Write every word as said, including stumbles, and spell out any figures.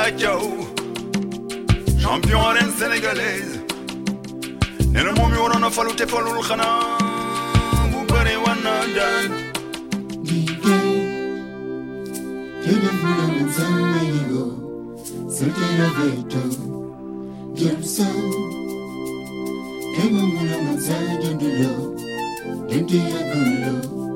Diaw, champion arène sénégalaise. Nee na moom mi waroon a falu te falul xanaa bu bëri wan na daan. C'était la veto, Jameson. Demo mula manza jandulo, dente ya gulo.